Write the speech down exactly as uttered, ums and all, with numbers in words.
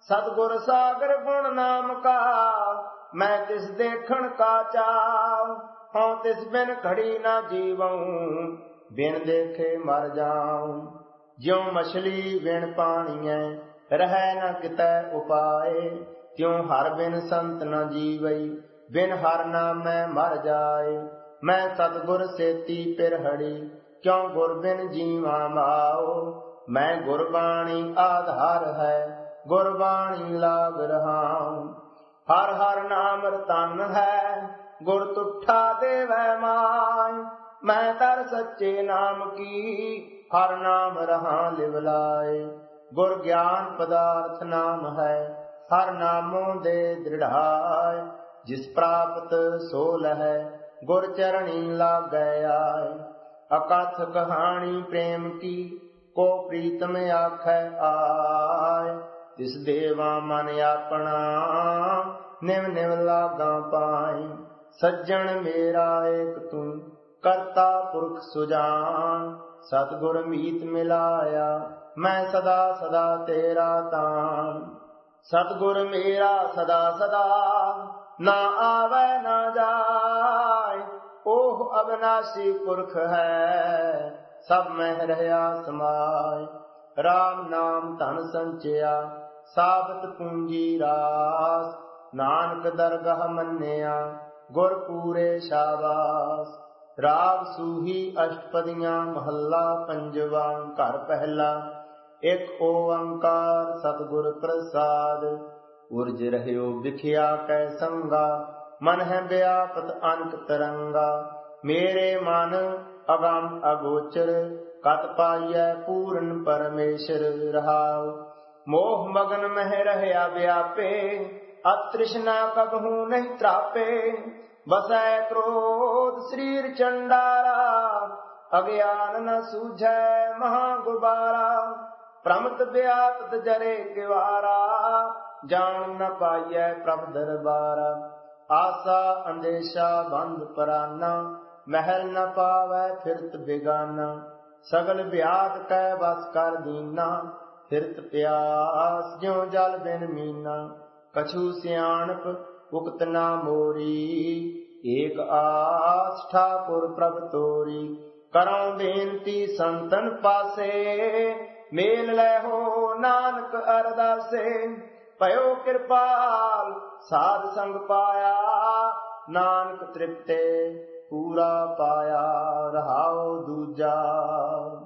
सतगुर सागर गुण नाम का, मैं तिस देखण का चाव। हाँ तिस बिन घड़ी ना जीवऊं, बिन देखे मर जाऊं। ज्यों मछली बिन पानियै, रहै न कितै उपाय। त्यों हर बिन संत न जीवई, बिन हर नामै मर जाए। मैं सतगुर सेती पिरहड़ी, क्यों गुर बिन जीवा माओ। मैं गुरबाणी आधार है, गुरबाणी लाग रहाऊं। हर हर नाम रतन है, गुर तुठा देवै माय। मैं तर सच्चे नाम की, हर नाम रहा लिवलाए। गुर ज्ञान पदार्थ नाम है, हर नामों दे दृढ़ाय। जिस प्राप्त सो लहै, गुर चरणी लागै आए। अकथ कहानी प्रेम की, को प्रीतम आखै आय। तिस देवा मन अपना, निव निव लागा पाई। सज्जन मेरा एक तू, करता पुरख सुजान। सतगुर मीत मिलाया, मैं सदा सदा तेरा तान। सतगुर मेरा सदा सदा, ना आवे ना जाय। ओह अविनाशी पुरख है, सब में रहया समाय। राम नाम धन संचया, साबत पूंजी रास। नानक दरगाह मन्निया, गुर पूरे शाबास। राग सूही अष्टपदियां, महला पंजवा। घर पहला एक ओंकार सतगुर प्रसाद। उर्ज रहयो बिखिया कै संगा, मन है व्यापत अनक तरंगा। मेरे मन अगम अगोचर, कत पाइयै पूर्ण परमेश्वर रहाओ। मोह मगन मह रहया व्यापे, अतृष्णा कबहू नहीं त्रापे। बसै क्रोध शरीर चंडारा, अज्ञान न सूझै महा गुबारा। प्रमत व्यापत जरे किवारा, जान न पाइयै प्रभ दरबारा। आसा अंदेशा बंद पराना, महल न पावै फिरत बेगाना। सगल व्याध कै बस कर दीना, फिरत प्यास ज्यों जल बिन मीना। कछु सियाणप उक्त ना मोरी, एक आस ठाकुर प्रभ तोरी। करो बेनती संतन पासे, मेल लहो नानक अरदासे। पयो कृपाल साध संग पाया, नानक तृप्ते पूरा पाया। रहाओ दूजा।